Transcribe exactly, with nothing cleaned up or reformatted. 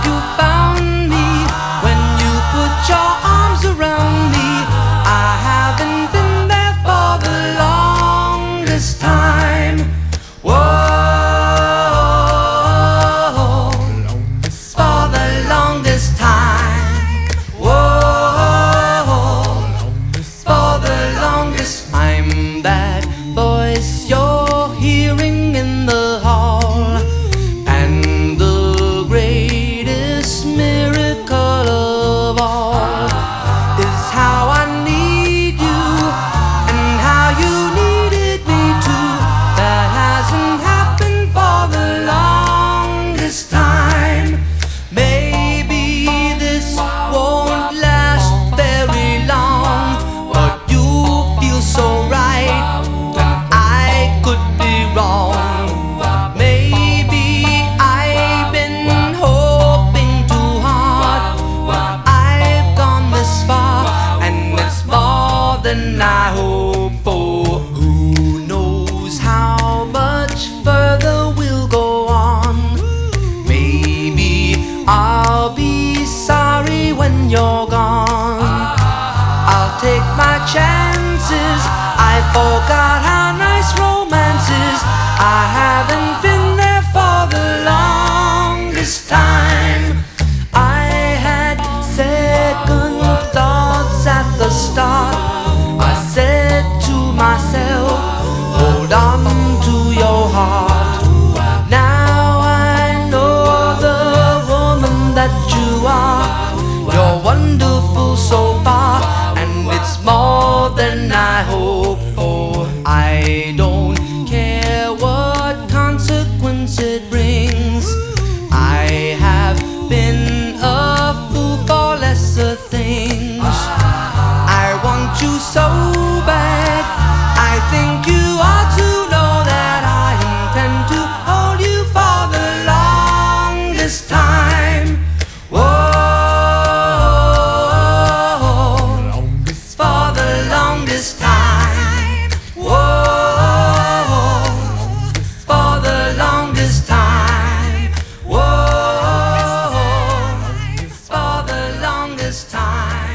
you found me, when you put your arms around me. I haven't been there for the longest time. Whoa, for the longest time. Whoa, for the longest time. That voice you're hearing in the hall, and the greatest miracle of all is how I need you and how you needed me too. That hasn't happened for the longest time. Maybe this won't last very long, but you feel so right when I could be wrong. Maybe I've been hoping too hard, but I've gone this far, and it's more than I hoped for. Who knows how much further we'll go on? Maybe I'll be sorry when you're gone. I'll take my chances. I forgot how nice romance is. I haven't been there for the longest time. I had second thoughts at the start. I said to myself, hold on to your heart. Now I know the woman that you are. You're wonderful so far, and it's more than I hoped for. I don't care what consequence it brings. I have been a fool for lesser things. I want you so bad. I think you ought to know that I intend to hold you for the longest time. Whoa, for the longest time. Whoa, for the longest time. Whoa, for the longest time.